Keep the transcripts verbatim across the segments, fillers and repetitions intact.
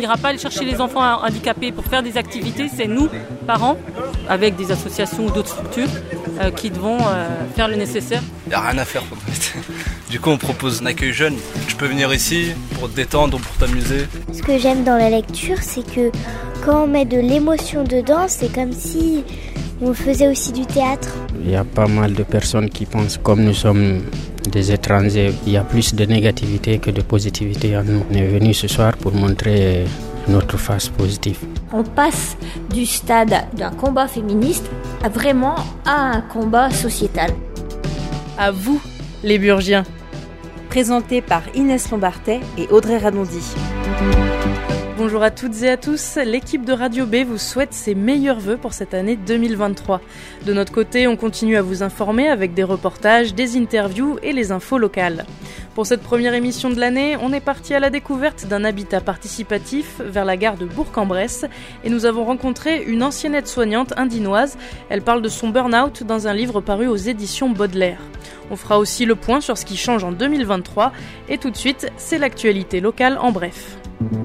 n'ira pas aller chercher les enfants handicapés pour faire des activités, c'est nous, parents, avec des associations ou d'autres structures, euh, qui devons euh, faire le nécessaire. Il n'y a rien à faire en fait. Du coup, on propose un accueil jeune. Tu peux venir ici pour te détendre, pour t'amuser. Ce que j'aime dans la lecture, c'est que quand on met de l'émotion dedans, c'est comme si on faisait aussi du théâtre. Il y a pas mal de personnes qui pensent comme nous sommes des étrangers. Il y a plus de négativité que de positivité en nous. On est venu ce soir pour montrer notre face positive. On passe du stade d'un combat féministe à vraiment à un combat sociétal. À vous, les Burgiens. Présenté par Inès Lombartet et Audrey Radondi. Bonjour à toutes et à tous, l'équipe de Radio B vous souhaite ses meilleurs vœux pour cette année deux mille vingt-trois. De notre côté, on continue à vous informer avec des reportages, des interviews et les infos locales. Pour cette première émission de l'année, on est parti à la découverte d'un habitat participatif vers la gare de Bourg-en-Bresse et nous avons rencontré une ancienne aide-soignante indinoise. Elle parle de son burn-out dans un livre paru aux éditions Baudelaire. On fera aussi le point sur ce qui change en deux mille vingt-trois et tout de suite, c'est l'actualité locale en bref.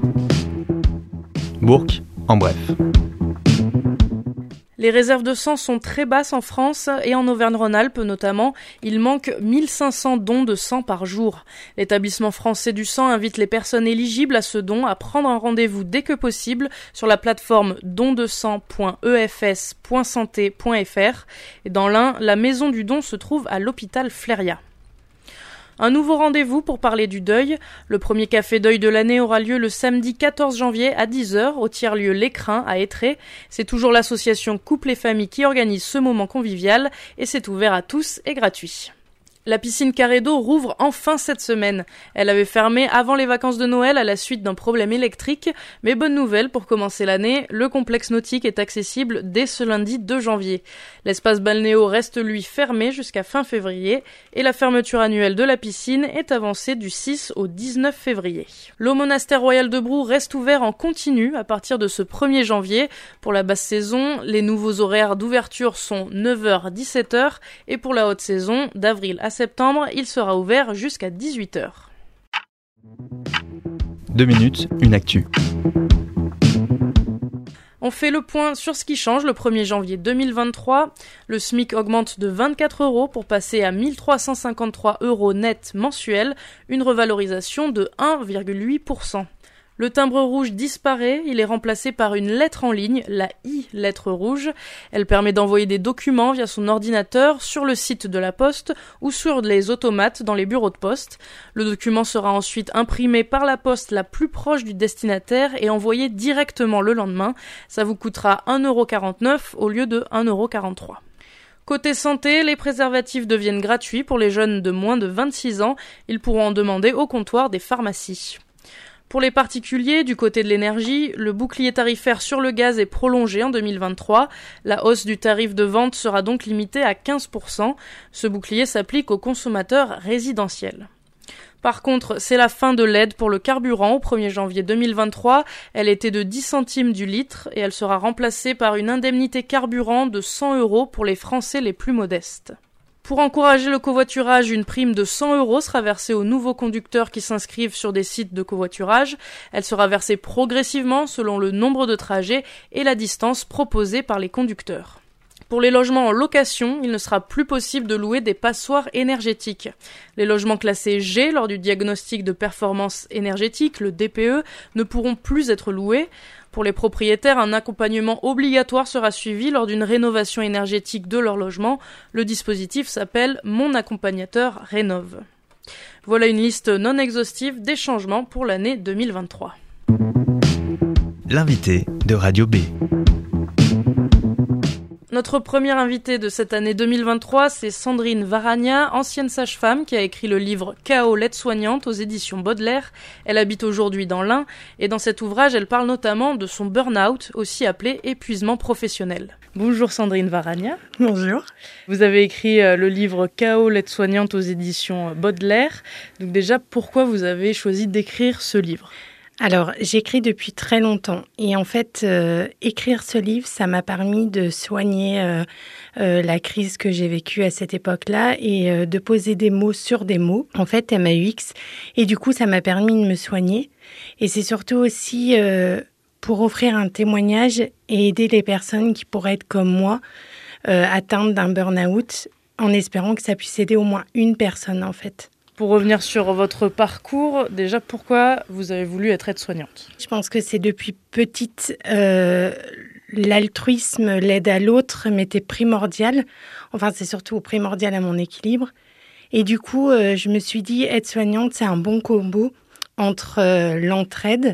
Bourg, en bref. Les réserves de sang sont très basses en France et en Auvergne-Rhône-Alpes notamment. Il manque mille cinq cents dons de sang par jour. L'établissement français du sang invite les personnes éligibles à ce don à prendre un rendez-vous dès que possible sur la plateforme don de sang point e f s point santé point f r. Et dans l'Ain, la maison du don se trouve à l'hôpital Fléria. Un nouveau rendez-vous pour parler du deuil. Le premier café deuil de l'année aura lieu le samedi quatorze janvier à dix heures au tiers-lieu L'Écrin à Étré. C'est toujours l'association Couple et Famille qui organise ce moment convivial et c'est ouvert à tous et gratuit. La piscine Carré d'eau rouvre enfin cette semaine. Elle avait fermé avant les vacances de Noël à la suite d'un problème électrique, mais bonne nouvelle pour commencer l'année, le complexe nautique est accessible dès ce lundi deux janvier. L'espace balnéo reste lui fermé jusqu'à fin février et la fermeture annuelle de la piscine est avancée du six au dix-neuf février. L'eau monastère royal de Brou reste ouvert en continu à partir de ce premier janvier. Pour la basse saison, les nouveaux horaires d'ouverture sont neuf heures à dix-sept heures et pour la haute saison, d'avril à septembre, il sera ouvert jusqu'à dix-huit heures. Deux minutes, une actu. On fait le point sur ce qui change le premier janvier deux mille vingt-trois. Le SMIC augmente de vingt-quatre euros pour passer à mille trois cent cinquante-trois euros net mensuels, une revalorisation de un virgule huit pour cent. Le timbre rouge disparaît, il est remplacé par une lettre en ligne, la i-lettre rouge. Elle permet d'envoyer des documents via son ordinateur sur le site de la Poste ou sur les automates dans les bureaux de poste. Le document sera ensuite imprimé par la poste la plus proche du destinataire et envoyé directement le lendemain. Ça vous coûtera un euro quarante-neuf au lieu de un euro quarante-trois. Côté santé, les préservatifs deviennent gratuits pour les jeunes de moins de vingt-six ans. Ils pourront en demander au comptoir des pharmacies. Pour les particuliers, du côté de l'énergie, le bouclier tarifaire sur le gaz est prolongé en deux mille vingt-trois. La hausse du tarif de vente sera donc limitée à quinze pour cent. Ce bouclier s'applique aux consommateurs résidentiels. Par contre, c'est la fin de l'aide pour le carburant au premier janvier deux mille vingt-trois. Elle était de dix centimes du litre et elle sera remplacée par une indemnité carburant de cent euros pour les Français les plus modestes. Pour encourager le covoiturage, une prime de cent euros sera versée aux nouveaux conducteurs qui s'inscrivent sur des sites de covoiturage. Elle sera versée progressivement selon le nombre de trajets et la distance proposée par les conducteurs. Pour les logements en location, il ne sera plus possible de louer des passoires énergétiques. Les logements classés G lors du diagnostic de performance énergétique, le D P E, ne pourront plus être loués. Pour les propriétaires, un accompagnement obligatoire sera suivi lors d'une rénovation énergétique de leur logement. Le dispositif s'appelle Mon accompagnateur rénove. Voilà une liste non exhaustive des changements pour l'année deux mille vingt-trois. L'invité de Radio B. Notre première invitée de cette année deux mille vingt-trois, c'est Sandrine Varagna, ancienne sage-femme qui a écrit le livre K O l'aide-soignante aux éditions Baudelaire. Elle habite aujourd'hui dans l'Ain et dans cet ouvrage, elle parle notamment de son burn-out, aussi appelé épuisement professionnel. Bonjour Sandrine Varagna. Bonjour. Vous avez écrit le livre K O l'aide-soignante aux éditions Baudelaire. Donc déjà, pourquoi vous avez choisi d'écrire ce livre ? Alors, j'écris depuis très longtemps et en fait, euh, écrire ce livre, ça m'a permis de soigner euh, euh, la crise que j'ai vécue à cette époque-là et euh, de poser des mots sur des mots, en fait, M A U X. Et du coup, ça m'a permis de me soigner. Et c'est surtout aussi euh, pour offrir un témoignage et aider les personnes qui pourraient être comme moi, euh, atteintes d'un burn-out, en espérant que ça puisse aider au moins une personne, en fait. Pour revenir sur votre parcours, déjà, pourquoi vous avez voulu être aide-soignante ? Je pense que c'est depuis petite, euh, l'altruisme, l'aide à l'autre m'était primordial. Enfin, c'est surtout primordial à mon équilibre. Et du coup, euh, je me suis dit, aide-soignante, c'est un bon combo entre euh, l'entraide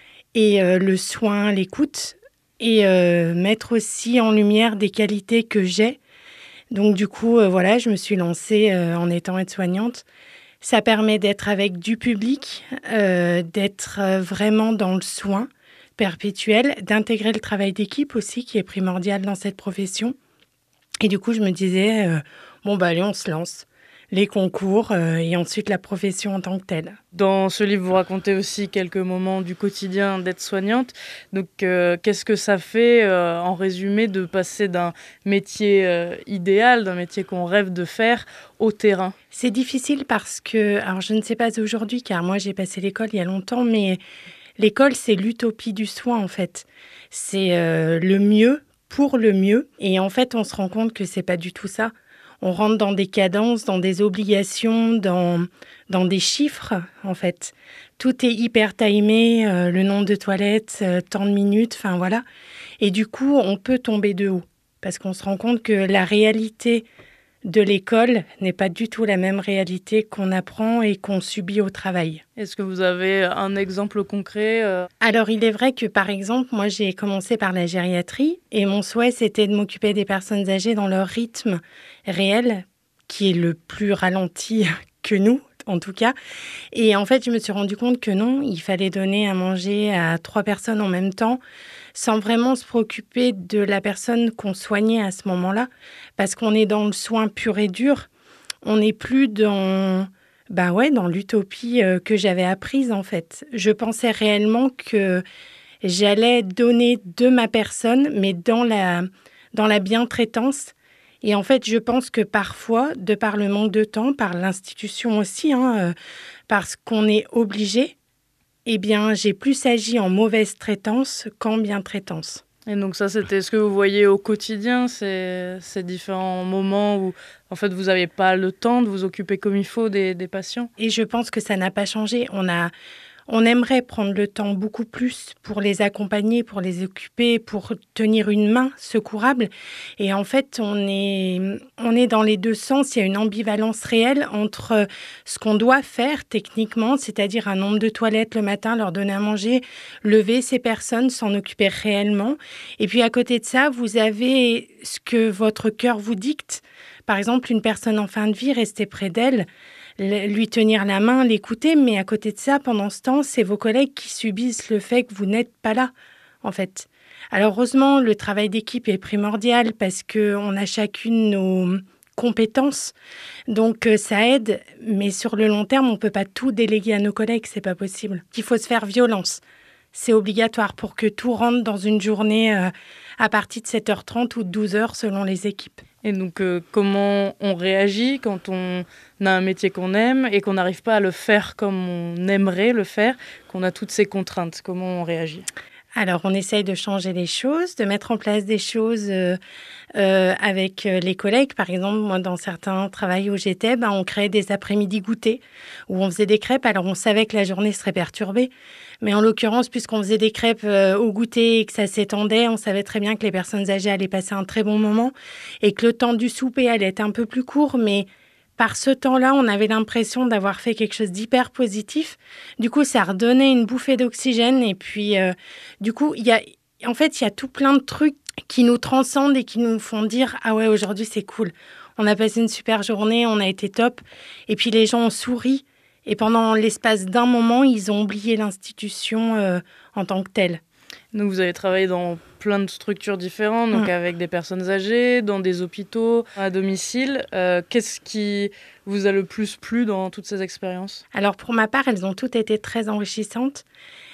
et euh, le soin, l'écoute, et euh, mettre aussi en lumière des qualités que j'ai. Donc du coup, euh, voilà, je me suis lancée euh, en étant aide-soignante. Ça permet d'être avec du public, euh, d'être vraiment dans le soin perpétuel, d'intégrer le travail d'équipe aussi, qui est primordial dans cette profession. Et du coup, je me disais, euh, bon, bah allez, on se lance. Les concours euh, et ensuite la profession en tant que telle. Dans ce livre, vous racontez aussi quelques moments du quotidien d'aide-soignante. Donc, euh, qu'est-ce que ça fait, euh, en résumé, de passer d'un métier euh, idéal, d'un métier qu'on rêve de faire, au terrain ? C'est difficile parce que, alors je ne sais pas aujourd'hui, car moi j'ai passé l'école il y a longtemps, mais l'école c'est l'utopie du soin en fait. C'est euh, le mieux pour le mieux. Et en fait, on se rend compte que c'est pas du tout ça. On rentre dans des cadences, dans des obligations, dans, dans des chiffres, en fait. Tout est hyper timé, euh, le nombre de toilettes, euh, tant de minutes, enfin voilà. Et du coup, on peut tomber de haut parce qu'on se rend compte que la réalité de l'école n'est pas du tout la même réalité qu'on apprend et qu'on subit au travail. Est-ce que vous avez un exemple concret euh... Alors, il est vrai que, par exemple, moi, j'ai commencé par la gériatrie et mon souhait, c'était de m'occuper des personnes âgées dans leur rythme réel, qui est le plus ralenti que nous, en tout cas. Et en fait, je me suis rendu compte que non, il fallait donner à manger à trois personnes en même temps, sans vraiment se préoccuper de la personne qu'on soignait à ce moment-là, parce qu'on est dans le soin pur et dur. On n'est plus dans, bah ouais, dans l'utopie euh, que j'avais apprise, en fait. Je pensais réellement que j'allais donner de ma personne, mais dans la, dans la bientraitance. Et en fait, je pense que parfois, de par le manque de temps, par l'institution aussi, hein, euh, parce qu'on est obligé, eh bien, j'ai plus agi en mauvaise traitance qu'en bien-traitance. Et donc ça, c'était ce que vous voyez au quotidien, ces, ces différents moments où, en fait, vous n'avez pas le temps de vous occuper comme il faut des, des patients ? Et je pense que ça n'a pas changé. On a... On aimerait prendre le temps beaucoup plus pour les accompagner, pour les occuper, pour tenir une main secourable. Et en fait, on est, on est dans les deux sens. Il y a une ambivalence réelle entre ce qu'on doit faire techniquement, c'est-à-dire un nombre de toilettes le matin, leur donner à manger, lever ces personnes, s'en occuper réellement. Et puis à côté de ça, vous avez ce que votre cœur vous dicte. Par exemple, une personne en fin de vie, rester près d'elle, lui tenir la main, l'écouter, mais à côté de ça, pendant ce temps, c'est vos collègues qui subissent le fait que vous n'êtes pas là, en fait. Alors heureusement, le travail d'équipe est primordial parce qu'on a chacune nos compétences, donc ça aide, mais sur le long terme, on ne peut pas tout déléguer à nos collègues, c'est pas possible. Il faut se faire violence. C'est obligatoire pour que tout rentre dans une journée euh, à partir de sept heures trente ou douze heures selon les équipes. Et donc, euh, comment on réagit quand on a un métier qu'on aime et qu'on n'arrive pas à le faire comme on aimerait le faire, qu'on a toutes ces contraintes? Comment on réagit? Alors, on essaye de changer les choses, de mettre en place des choses euh, euh, avec les collègues. Par exemple, moi, dans certains travails où j'étais, ben, on créait des après-midi goûters où on faisait des crêpes. Alors, on savait que la journée serait perturbée. Mais en l'occurrence, puisqu'on faisait des crêpes euh, au goûter et que ça s'étendait, on savait très bien que les personnes âgées allaient passer un très bon moment et que le temps du souper allait être un peu plus court, mais par ce temps-là, on avait l'impression d'avoir fait quelque chose d'hyper positif. Du coup, ça redonnait une bouffée d'oxygène. Et puis, euh, du coup, il y a, en fait, il y a tout plein de trucs qui nous transcendent et qui nous font dire « Ah ouais, aujourd'hui, c'est cool. On a passé une super journée, on a été top. » Et puis, les gens ont souri. Et pendant l'espace d'un moment, ils ont oublié l'institution euh, en tant que telle. Donc, vous avez travaillé dans plein de structures différentes, donc mmh. avec des personnes âgées, dans des hôpitaux, à domicile. Euh, qu'est-ce qui vous a le plus plu dans toutes ces expériences? Alors, pour ma part, elles ont toutes été très enrichissantes.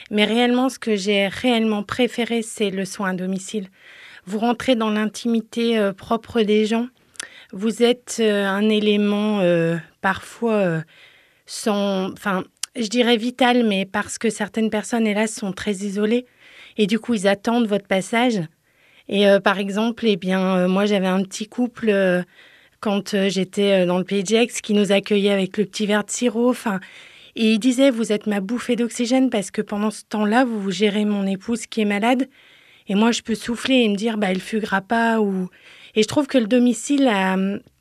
Mais réellement, ce que j'ai réellement préféré, c'est le soin à domicile. Vous rentrez dans l'intimité euh, propre des gens. Vous êtes euh, un élément euh, parfois euh, sans... Enfin, je dirais vital, mais parce que certaines personnes, hélas, sont très isolées. Et du coup, ils attendent votre passage. Et euh, par exemple, eh bien, euh, moi, j'avais un petit couple euh, quand euh, j'étais euh, dans le P G X qui nous accueillait avec le petit verre de sirop. Enfin, et il disait, vous êtes ma bouffée d'oxygène parce que pendant ce temps-là, vous, vous gérez mon épouse qui est malade. Et moi, je peux souffler et me dire, bah, elle fuguera pas. Ou... Et je trouve que le domicile a,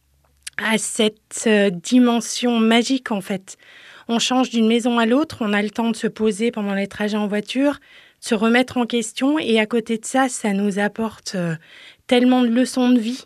a cette euh, dimension magique, en fait. On change d'une maison à l'autre, on a le temps de se poser pendant les trajets en voiture, de se remettre en question. Et à côté de ça, ça nous apporte euh, tellement de leçons de vie.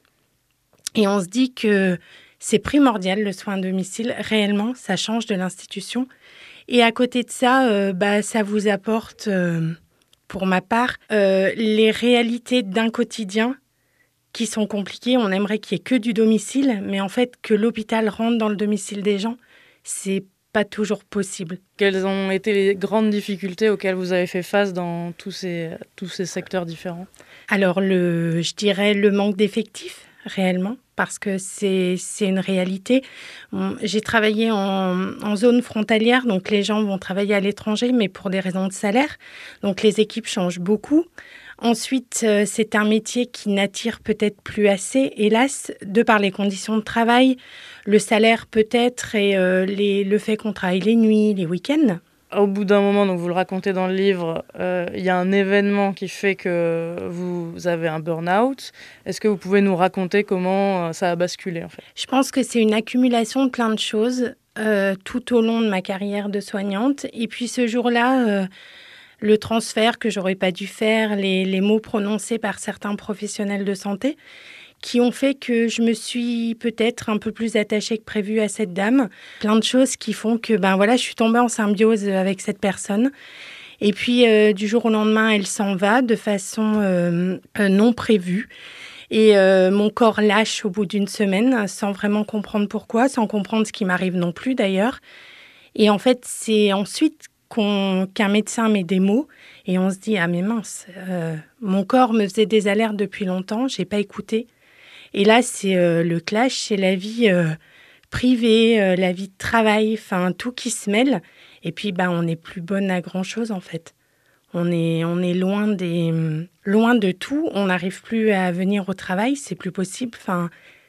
Et on se dit que c'est primordial, le soin à domicile. Réellement, ça change de l'institution. Et à côté de ça, euh, bah, ça vous apporte, euh, pour ma part, euh, les réalités d'un quotidien qui sont compliquées. On aimerait qu'il n'y ait que du domicile, mais en fait, que l'hôpital rentre dans le domicile des gens, c'est pas toujours possible. Quelles ont été les grandes difficultés auxquelles vous avez fait face dans tous ces, tous ces secteurs différents ? Alors, le, je dirais le manque d'effectifs, réellement, parce que c'est, c'est une réalité. J'ai travaillé en, en zone frontalière, donc les gens vont travailler à l'étranger, mais pour des raisons de salaire. Donc, les équipes changent beaucoup. Ensuite, euh, c'est un métier qui n'attire peut-être plus assez, hélas, de par les conditions de travail, le salaire peut-être et euh, les, le fait qu'on travaille les nuits, les week-ends. Au bout d'un moment, donc vous le racontez dans le livre, euh, il y a un événement qui fait que vous avez un burn-out. Est-ce que vous pouvez nous raconter comment ça a basculé en fait ? Je pense que c'est une accumulation de plein de choses euh, tout au long de ma carrière de soignante. Et puis ce jour-là... Euh, le transfert que j'aurais pas dû faire, les, les mots prononcés par certains professionnels de santé qui ont fait que je me suis peut-être un peu plus attachée que prévu à cette dame. Plein de choses qui font que ben voilà, je suis tombée en symbiose avec cette personne. Et puis, euh, du jour au lendemain, elle s'en va de façon euh, euh, non prévue. Et euh, mon corps lâche au bout d'une semaine, sans vraiment comprendre pourquoi, sans comprendre ce qui m'arrive non plus d'ailleurs. Et en fait, c'est ensuite Qu'on, qu'un médecin met des mots et on se dit « Ah mais mince, euh, mon corps me faisait des alertes depuis longtemps, j'ai pas écouté. » Et là, c'est euh, le clash, c'est la vie euh, privée, euh, la vie de travail, enfin tout qui se mêle. Et puis, bah, on n'est plus bonne à grand-chose en fait. On est, on est loin, des, loin de tout, on n'arrive plus à venir au travail, c'est plus possible. Enfin,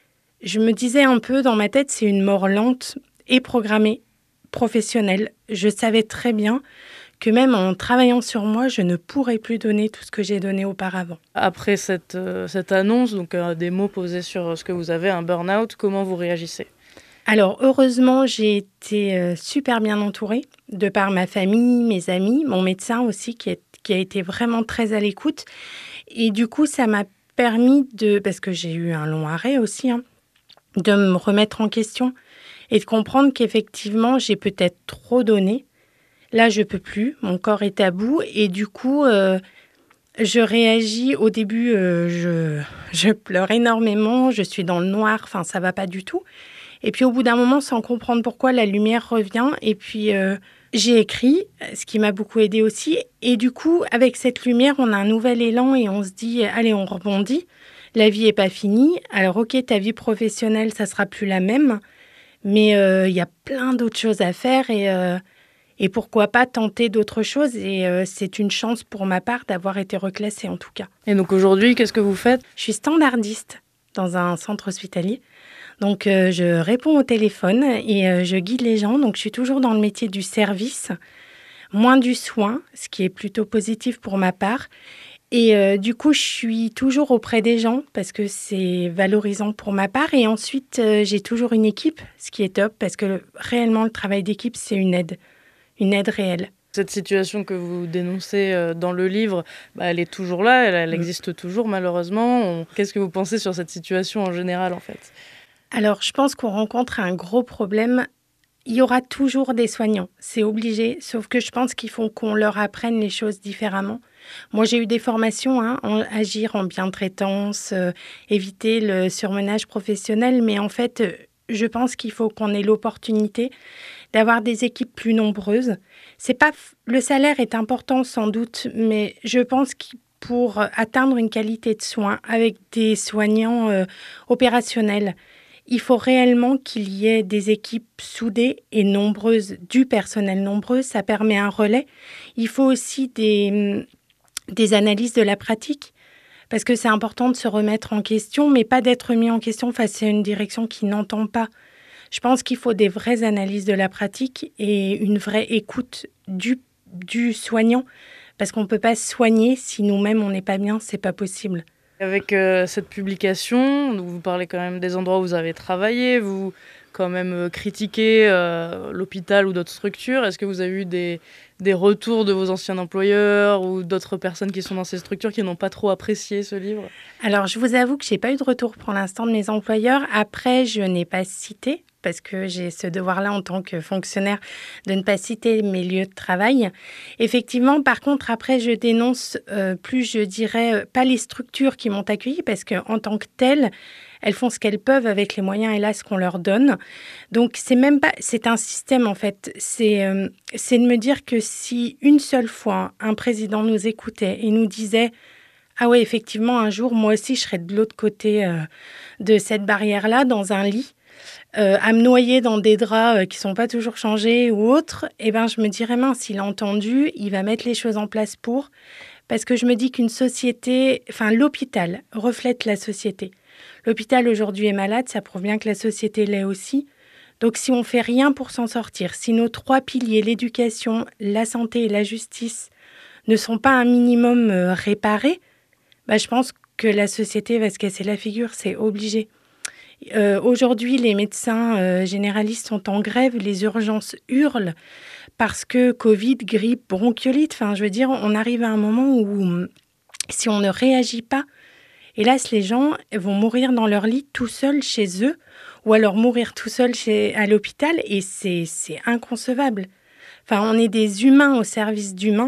je me disais un peu dans ma tête, c'est une mort lente et programmée. Professionnelle. Je savais très bien que même en travaillant sur moi, je ne pourrais plus donner tout ce que j'ai donné auparavant. Après cette, euh, cette annonce, donc euh, des mots posés sur ce que vous avez, un burn-out, comment vous réagissez ? Alors heureusement, j'ai été euh, super bien entourée, de par ma famille, mes amis, mon médecin aussi qui, est, qui a été vraiment très à l'écoute. Et du coup, ça m'a permis de, parce que j'ai eu un long arrêt aussi, hein, de me remettre en question. Et de comprendre qu'effectivement, j'ai peut-être trop donné. Là, je peux plus. Mon corps est à bout. Et du coup, euh, je réagis. Au début, euh, je, je pleure énormément. Je suis dans le noir. Enfin, ça va pas du tout. Et puis, au bout d'un moment, sans comprendre pourquoi, la lumière revient. Et puis, euh, j'ai écrit, ce qui m'a beaucoup aidée aussi. Et du coup, avec cette lumière, on a un nouvel élan et on se dit, allez, on rebondit. La vie est pas finie. Alors, OK, ta vie professionnelle, ça sera plus la même. Mais il euh, y a plein d'autres choses à faire et, euh, et pourquoi pas tenter d'autres choses. Et euh, c'est une chance pour ma part d'avoir été reclassée en tout cas. Et donc aujourd'hui, qu'est-ce que vous faites ? Je suis standardiste dans un centre hospitalier. Donc euh, je réponds au téléphone et euh, je guide les gens. Donc je suis toujours dans le métier du service, moins du soin, ce qui est plutôt positif pour ma part. Et euh, du coup, je suis toujours auprès des gens parce que c'est valorisant pour ma part. Et ensuite, euh, j'ai toujours une équipe, ce qui est top parce que le, réellement, le travail d'équipe, c'est une aide, une aide réelle. Cette situation que vous dénoncez dans le livre, bah, elle est toujours là, elle, elle existe toujours malheureusement. On... Qu'est-ce que vous pensez sur cette situation en général en fait ? Alors, je pense qu'on rencontre un gros problème. Il y aura toujours des soignants, c'est obligé, sauf que je pense qu'il faut qu'on leur apprenne les choses différemment. Moi, j'ai eu des formations, hein, en agir en bientraitance, euh, éviter le surmenage professionnel, mais en fait, je pense qu'il faut qu'on ait l'opportunité d'avoir des équipes plus nombreuses, c'est pas le salaire est important sans doute, mais je pense que pour atteindre une qualité de soins avec des soignants euh, opérationnels, il faut réellement qu'il y ait des équipes soudées et nombreuses, du personnel nombreux, ça permet un relais. Il faut aussi des, des analyses de la pratique, parce que c'est important de se remettre en question, mais pas d'être mis en question face à une direction qui n'entend pas. Je pense qu'il faut des vraies analyses de la pratique et une vraie écoute du, du soignant, parce qu'on ne peut pas soigner si nous-mêmes on n'est pas bien, c'est pas possible. Avec euh, cette publication, donc vous parlez quand même des endroits où vous avez travaillé, vous quand même euh, critiquez euh, l'hôpital ou d'autres structures. Est-ce que vous avez eu des, des retours de vos anciens employeurs ou d'autres personnes qui sont dans ces structures qui n'ont pas trop apprécié ce livre ? Alors, je vous avoue que je n'ai pas eu de retour pour l'instant de mes employeurs. Après, je n'ai pas cité, parce que j'ai ce devoir-là en tant que fonctionnaire de ne pas citer mes lieux de travail. Effectivement, par contre, après, je dénonce euh, plus, je dirais, euh, pas les structures qui m'ont accueillie, parce qu'en tant que telles, elles font ce qu'elles peuvent avec les moyens, hélas, qu'on leur donne. Donc, c'est même pas... C'est un système, en fait. C'est, euh, c'est de me dire que si une seule fois, un président nous écoutait et nous disait « Ah ouais, effectivement, un jour, moi aussi, je serai de l'autre côté euh, de cette barrière-là, dans un lit, Euh, à me noyer dans des draps euh, qui ne sont pas toujours changés ou autres, eh ben, je me dirais, mince, s'il a entendu, il va mettre les choses en place pour. Parce que je me dis qu'une société, enfin l'hôpital reflète la société. L'hôpital aujourd'hui est malade, ça prouve bien que la société l'est aussi. Donc si on ne fait rien pour s'en sortir, si nos trois piliers, l'éducation, la santé et la justice, ne sont pas un minimum euh, réparés, bah, je pense que la société va se casser la figure, c'est obligé. Euh, aujourd'hui, les médecins euh, généralistes sont en grève, les urgences hurlent parce que Covid, grippe, bronchiolite, enfin, je veux dire, on arrive à un moment où si on ne réagit pas, hélas, les gens vont mourir dans leur lit tout seuls chez eux ou alors mourir tout seuls chez, à l'hôpital et c'est, c'est inconcevable. Enfin, on est des humains au service d'humains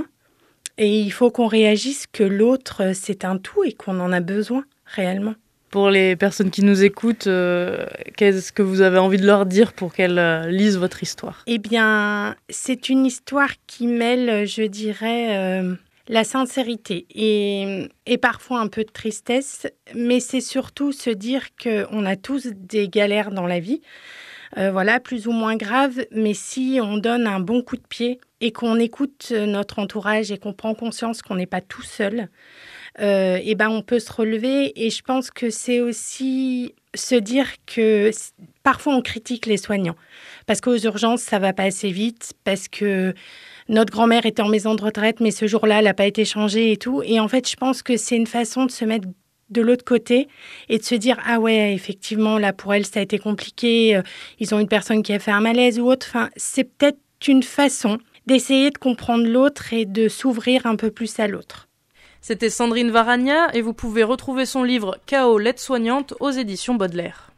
et il faut qu'on réagisse que l'autre, c'est un tout et qu'on en a besoin réellement. Pour les personnes qui nous écoutent, euh, qu'est-ce que vous avez envie de leur dire pour qu'elles euh, lisent votre histoire ? Eh bien, c'est une histoire qui mêle, je dirais, euh, la sincérité et, et parfois un peu de tristesse, mais c'est surtout se dire qu'on a tous des galères dans la vie, euh, voilà, plus ou moins graves, mais si on donne un bon coup de pied et qu'on écoute notre entourage et qu'on prend conscience qu'on n'est pas tout seul, Euh, et ben on peut se relever et je pense que c'est aussi se dire que parfois on critique les soignants parce qu'aux urgences ça va pas assez vite, parce que notre grand-mère était en maison de retraite mais ce jour-là elle n'a pas été changée et tout, et en fait je pense que c'est une façon de se mettre de l'autre côté et de se dire ah ouais effectivement là pour elle ça a été compliqué, euh, ils ont une personne qui a fait un malaise ou autre, enfin c'est peut-être une façon d'essayer de comprendre l'autre et de s'ouvrir un peu plus à l'autre. C'était Sandrine Varagna et vous pouvez retrouver son livre K O l'aide-soignante aux éditions Baudelaire.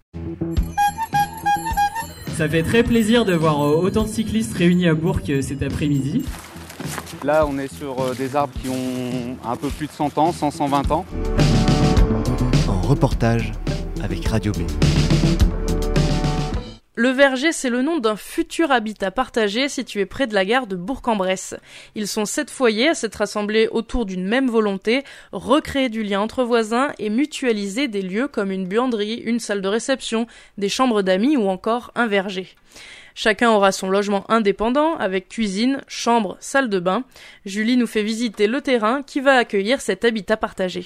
Ça fait très plaisir de voir autant de cyclistes réunis à Bourg cet après-midi. Là, on est sur des arbres qui ont un peu plus de cent ans, cent à cent vingt ans. En reportage avec Radio B. Le Verger, c'est le nom d'un futur habitat partagé situé près de la gare de Bourg-en-Bresse. Ils sont sept foyers à s'être rassemblés autour d'une même volonté, recréer du lien entre voisins et mutualiser des lieux comme une buanderie, une salle de réception, des chambres d'amis ou encore un verger. Chacun aura son logement indépendant avec cuisine, chambre, salle de bain. Julie nous fait visiter le terrain qui va accueillir cet habitat partagé.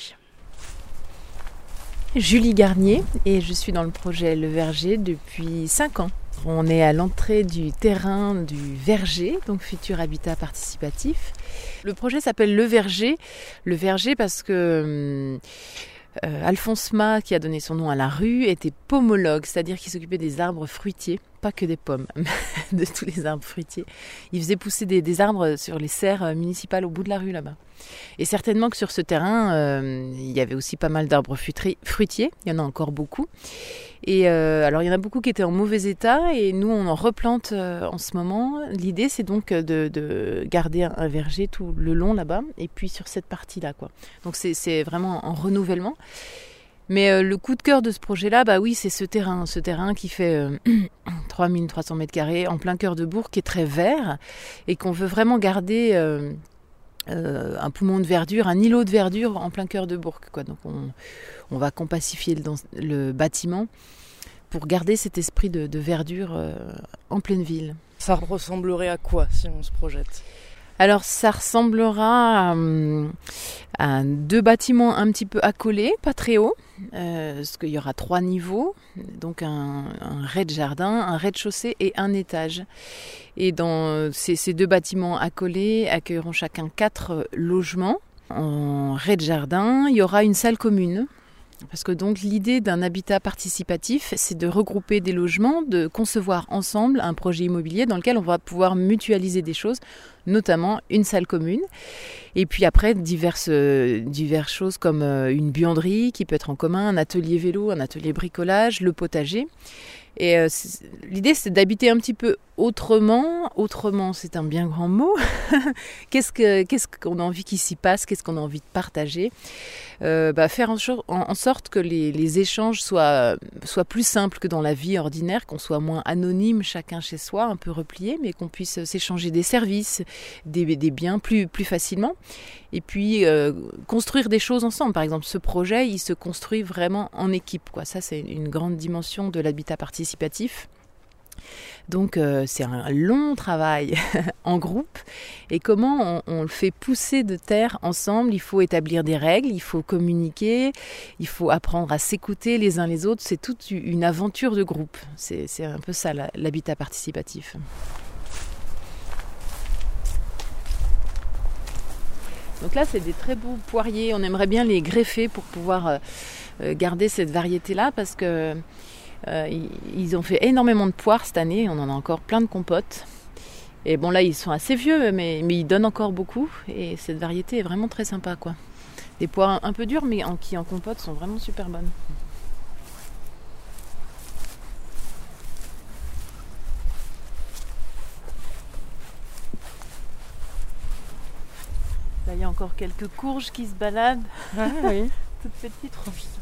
Julie Garnier et je suis dans le projet Le Verger depuis cinq ans. On est à l'entrée du terrain du Verger, donc futur habitat participatif. Le projet s'appelle Le Verger. Le Verger parce que euh, Alphonse Ma, qui a donné son nom à la rue, était pomologue, c'est-à-dire qu'il s'occupait des arbres fruitiers, pas que des pommes, de tous les arbres fruitiers. Il faisait pousser des, des arbres sur les serres municipales au bout de la rue là-bas. Et certainement que sur ce terrain, euh, il y avait aussi pas mal d'arbres fruitiers, il y en a encore beaucoup. Et euh, alors il y en a beaucoup qui étaient en mauvais état et nous on en replante euh, en ce moment. L'idée c'est donc de, de garder un, un verger tout le long là-bas et puis sur cette partie-là, quoi. Donc c'est, c'est vraiment en renouvellement. Mais euh, le coup de cœur de ce projet-là, bah oui, c'est ce terrain, ce terrain qui fait euh, trois mille trois cents mètres carrés en plein cœur de Bourg, qui est très vert et qu'on veut vraiment garder euh, euh, un poumon de verdure, un îlot de verdure en plein cœur de Bourg, quoi. Donc on, on va compacifier le, le bâtiment pour garder cet esprit de, de verdure euh, en pleine ville. Ça ressemblerait à quoi si on se projette ? Alors ça ressemblera à, à deux bâtiments un petit peu accolés, pas très hauts, euh, parce qu'il y aura trois niveaux, donc un, un rez-de-jardin, un rez-de-chaussée et un étage. Et dans ces, ces deux bâtiments accolés accueilleront chacun quatre logements. En rez-de-jardin, il y aura une salle commune. Parce que donc l'idée d'un habitat participatif, c'est de regrouper des logements, de concevoir ensemble un projet immobilier dans lequel on va pouvoir mutualiser des choses, notamment une salle commune. Et puis après, diverses, diverses choses comme une buanderie qui peut être en commun, un atelier vélo, un atelier bricolage, le potager. Et euh, l'idée, c'est d'habiter un petit peu autrement. Autrement, c'est un bien grand mot. qu'est-ce, que, qu'est-ce qu'on a envie qu'il s'y passe ? Qu'est-ce qu'on a envie de partager ? euh, bah, Faire en, en, en sorte que les, les échanges soient, soient plus simples que dans la vie ordinaire, qu'on soit moins anonyme, chacun chez soi, un peu replié, mais qu'on puisse s'échanger des services, des, des biens plus, plus facilement. Et puis, euh, construire des choses ensemble. Par exemple, ce projet, il se construit vraiment en équipe, quoi. Ça, c'est une grande dimension de l'habitat participatif. Donc, euh, c'est un long travail en groupe. Et comment on, on le fait pousser de terre ensemble ? Il faut établir des règles, il faut communiquer, il faut apprendre à s'écouter les uns les autres. C'est toute une aventure de groupe. C'est, c'est un peu ça, l'habitat participatif. Donc là, c'est des très beaux poiriers. On aimerait bien les greffer pour pouvoir euh, garder cette variété-là parce que euh, ils ont fait énormément de poires cette année. On en a encore plein de compotes. Et bon, là, ils sont assez vieux, mais, mais ils donnent encore beaucoup. Et cette variété est vraiment très sympa, quoi. Des poires un peu dures, mais en, qui en compote sont vraiment super bonnes. Là, il y a encore quelques courges qui se baladent. Ah oui. Toutes petites.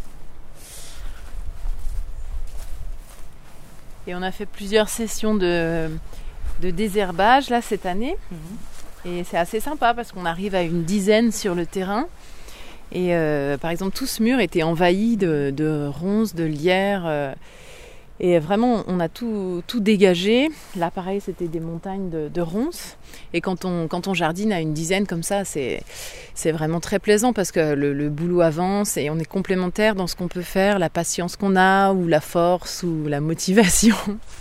Et on a fait plusieurs sessions de, de désherbage là cette année. Mmh. Et c'est assez sympa parce qu'on arrive à une dizaine sur le terrain. Et euh, par exemple, tout ce mur était envahi de, de ronces, de lierre. Euh, Et vraiment, on a tout, tout dégagé. Là, pareil, c'était des montagnes de, de ronces. Et quand on, quand on jardine à une dizaine comme ça, c'est, c'est vraiment très plaisant parce que le, le boulot avance et on est complémentaires dans ce qu'on peut faire, la patience qu'on a, ou la force, ou la motivation.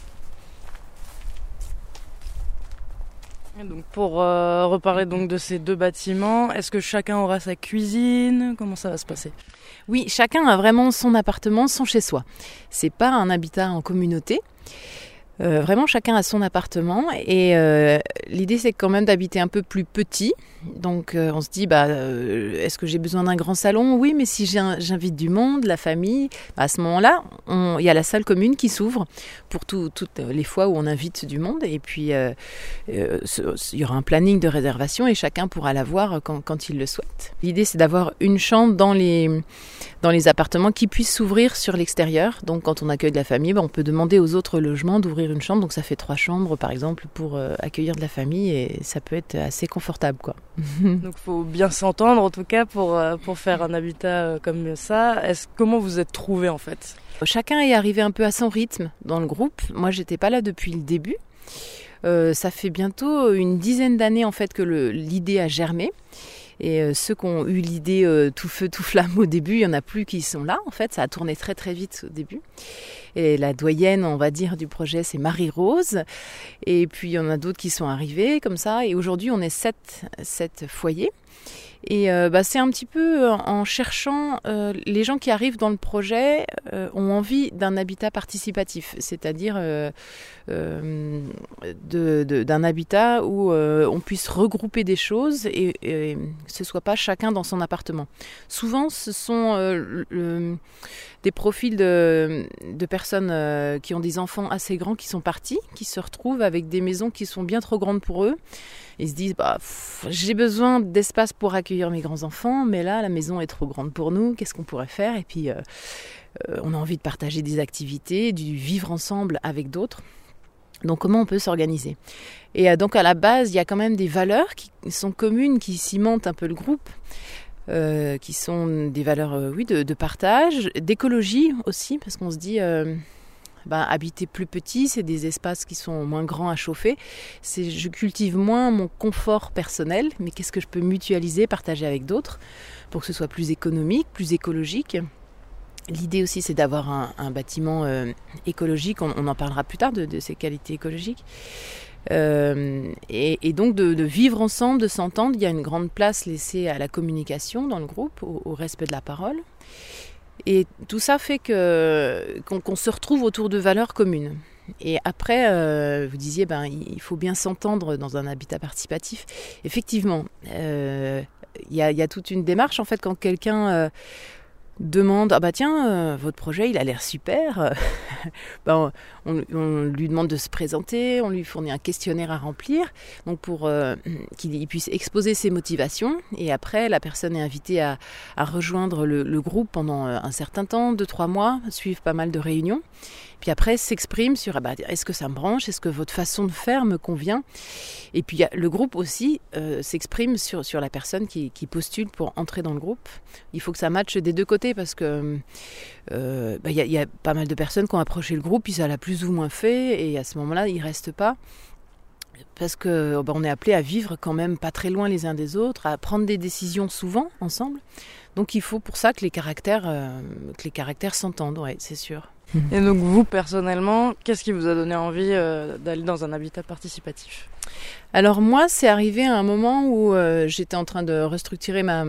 Donc pour euh, reparler donc de ces deux bâtiments, est-ce que chacun aura sa cuisine ? Comment ça va se passer ? Oui, chacun a vraiment son appartement, son chez-soi. C'est pas un habitat en communauté. Euh, vraiment, chacun a son appartement et euh, l'idée, c'est quand même d'habiter un peu plus petit. Donc, euh, on se dit, bah, euh, est-ce que j'ai besoin d'un grand salon ? Oui, mais si j'ai un, j'invite du monde, la famille, bah, à ce moment-là, il y a la salle commune qui s'ouvre pour tout, toutes les fois où on invite du monde. Et puis, euh, euh, il y aura un planning de réservation et chacun pourra la voir quand, quand il le souhaite. L'idée, c'est d'avoir une chambre dans les, dans les appartements qui puisse s'ouvrir sur l'extérieur. Donc, quand on accueille de la famille, bah, on peut demander aux autres logements d'ouvrir une chambre, donc ça fait trois chambres par exemple pour euh, accueillir de la famille et ça peut être assez confortable, quoi. Donc il faut bien s'entendre en tout cas pour, euh, pour faire un habitat euh, comme ça. Est-ce, comment vous êtes trouvés en fait ? Chacun est arrivé un peu à son rythme dans le groupe. Moi j'étais pas là depuis le début. Euh, ça fait bientôt une dizaine d'années en fait que le, l'idée a germé. Et euh, ceux qui ont eu l'idée euh, tout feu, tout flamme au début, il n'y en a plus qui sont là. En fait, ça a tourné très très vite au début. Et la doyenne, on va dire, du projet, c'est Marie-Rose. Et puis, il y en a d'autres qui sont arrivés comme ça. Et aujourd'hui, on est sept, sept foyers. Et euh, bah, c'est un petit peu en cherchant, euh, les gens qui arrivent dans le projet euh, ont envie d'un habitat participatif, c'est-à-dire euh, euh, de, de, d'un habitat où euh, on puisse regrouper des choses et, et que ce ne soit pas chacun dans son appartement. Souvent, ce sont euh, le, des profils de, de personnes personnes euh, qui ont des enfants assez grands qui sont partis, qui se retrouvent avec des maisons qui sont bien trop grandes pour eux. Ils se disent bah, pff, j'ai besoin d'espace pour accueillir mes grands-enfants, mais là, la maison est trop grande pour nous, qu'est-ce qu'on pourrait faire ? Et puis, euh, euh, on a envie de partager des activités, du vivre ensemble avec d'autres. Donc, comment on peut s'organiser ? Et euh, donc, à la base, il y a quand même des valeurs qui sont communes, qui cimentent un peu le groupe. Euh, qui sont des valeurs euh, oui, de, de partage, d'écologie aussi, parce qu'on se dit, euh, ben, habiter plus petit, c'est des espaces qui sont moins grands à chauffer. C'est, je cultive moins mon confort personnel, mais qu'est-ce que je peux mutualiser, partager avec d'autres, pour que ce soit plus économique, plus écologique. L'idée aussi, c'est d'avoir un, un bâtiment euh, écologique, on, on en parlera plus tard de, de ses qualités écologiques. Euh, et, et donc de, de vivre ensemble, de s'entendre. Il y a une grande place laissée à la communication dans le groupe, au, au respect de la parole. Et tout ça fait que, qu'on, qu'on se retrouve autour de valeurs communes. Et après, euh, vous disiez, ben, il faut bien s'entendre dans un habitat participatif. Effectivement, euh, il y a, il y a toute une démarche en fait quand quelqu'un euh, demande ah bah tiens euh, votre projet il a l'air super ben, on, on lui demande de se présenter, on lui fournit un questionnaire à remplir donc pour euh, qu'il puisse exposer ses motivations et après la personne est invitée à, à rejoindre le, le groupe pendant un certain temps, deux trois mois, suivre pas mal de réunions puis après s'exprime sur ah bah, est-ce que ça me branche, est-ce que votre façon de faire me convient et puis le groupe aussi euh, s'exprime sur, sur la personne qui, qui postule pour entrer dans le groupe. Il faut que ça matche des deux côtés parce que euh, bah, y a, y a pas mal de personnes qui ont approché le groupe, puis ça l'a plus ou moins fait et à ce moment-là ils restent pas parce que bah, on est appelé à vivre quand même pas très loin les uns des autres, à prendre des décisions souvent ensemble. Donc il faut pour ça que les caractères, euh, que les caractères s'entendent, ouais, c'est sûr. Et donc vous, personnellement, qu'est-ce qui vous a donné envie euh, d'aller dans un habitat participatif ? Alors moi, c'est arrivé à un moment où euh, j'étais en train de restructurer ma,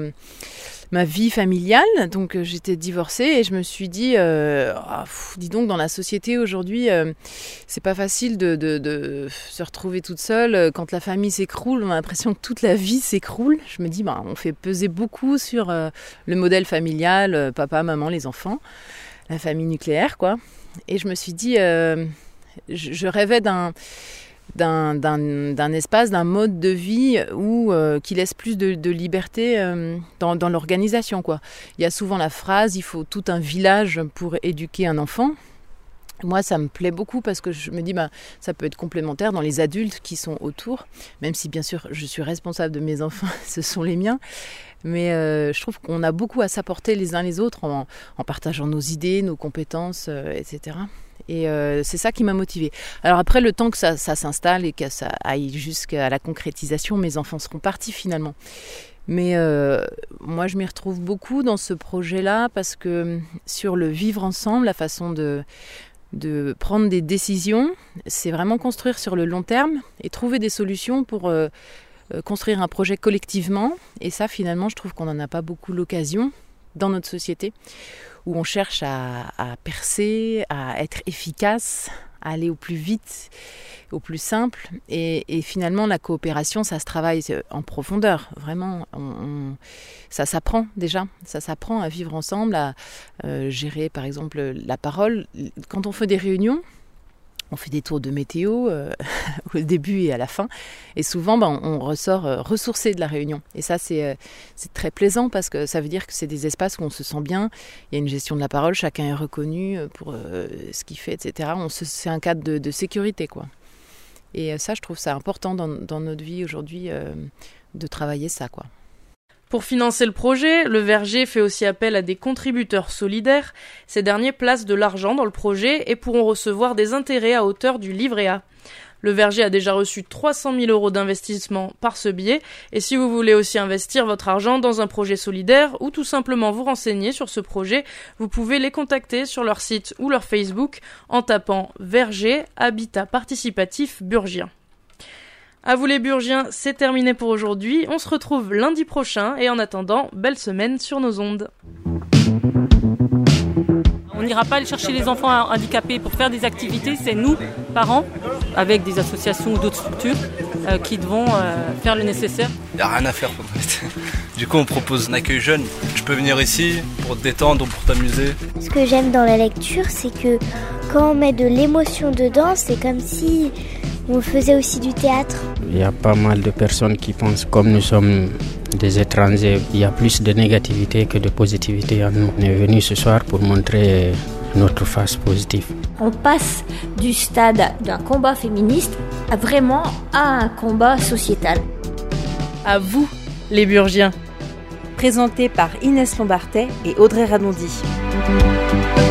ma vie familiale. Donc euh, j'étais divorcée et je me suis dit, euh, oh, pff, dis donc, dans la société aujourd'hui, euh, c'est pas facile de, de, de se retrouver toute seule. Quand la famille s'écroule, on a l'impression que toute la vie s'écroule. Je me dis, bah, on fait peser beaucoup sur euh, le modèle familial, euh, papa, maman, les enfants. La famille nucléaire, quoi. Et je me suis dit, euh, je, je rêvais d'un, d'un, d'un, d'un espace, d'un mode de vie où, euh, qui laisse plus de, de liberté euh, dans, dans l'organisation, quoi. Il y a souvent la phrase, il faut tout un village pour éduquer un enfant. Moi, ça me plaît beaucoup parce que je me dis, bah, ça peut être complémentaire dans les adultes qui sont autour, même si bien sûr je suis responsable de mes enfants, ce sont les miens. Mais euh, je trouve qu'on a beaucoup à s'apporter les uns les autres en, en partageant nos idées, nos compétences, euh, et cetera. Et euh, c'est ça qui m'a motivée. Alors après, le temps que ça, ça s'installe et que ça aille jusqu'à la concrétisation, mes enfants seront partis finalement. Mais euh, moi, je m'y retrouve beaucoup dans ce projet-là parce que sur le vivre ensemble, la façon de... de prendre des décisions, c'est vraiment construire sur le long terme et trouver des solutions pour euh, construire un projet collectivement. Et ça, finalement, je trouve qu'on n'en a pas beaucoup l'occasion dans notre société, où on cherche à, à percer, à être efficace, à aller au plus vite, au plus simple. Et, et finalement, la coopération, ça se travaille en profondeur. Vraiment, on, on, ça s'apprend déjà. Ça s'apprend à vivre ensemble, à euh, gérer, par exemple, la parole. Quand on fait des réunions, on fait des tours de météo euh, au début et à la fin. Et souvent, ben, on ressort euh, ressourcé de la réunion. Et ça, c'est, euh, c'est très plaisant parce que ça veut dire que c'est des espaces où on se sent bien. Il y a une gestion de la parole, chacun est reconnu pour euh, ce qu'il fait, et cetera. On se, c'est un cadre de, de sécurité, quoi. Et ça, je trouve ça important dans, dans notre vie aujourd'hui euh, de travailler ça, quoi. Pour financer le projet, le Verger fait aussi appel à des contributeurs solidaires. Ces derniers placent de l'argent dans le projet et pourront recevoir des intérêts à hauteur du livret A. Le Verger a déjà reçu trois cent mille euros d'investissement par ce biais. Et si vous voulez aussi investir votre argent dans un projet solidaire ou tout simplement vous renseigner sur ce projet, vous pouvez les contacter sur leur site ou leur Facebook en tapant Verger Habitat Participatif Burgien. À vous les Burgiens, c'est terminé pour aujourd'hui. On se retrouve lundi prochain et en attendant, belle semaine sur nos ondes. On n'ira pas aller chercher les enfants handicapés pour faire des activités, c'est nous, parents, avec des associations ou d'autres structures, euh, qui devons euh, faire le nécessaire. Il n'y a rien à faire. Du coup, on propose un accueil jeune. Tu peux venir ici pour te détendre, pour t'amuser. Ce que j'aime dans la lecture, c'est que quand on met de l'émotion dedans, c'est comme si on faisait aussi du théâtre. Il y a pas mal de personnes qui pensent comme nous sommes des étrangers. Il y a plus de négativité que de positivité en nous. On est venu ce soir pour montrer notre face positive. On passe du stade d'un combat féministe à vraiment à un combat sociétal. À vous, les Burgiens. Présenté par Inès Lombartet et Audrey Radondi.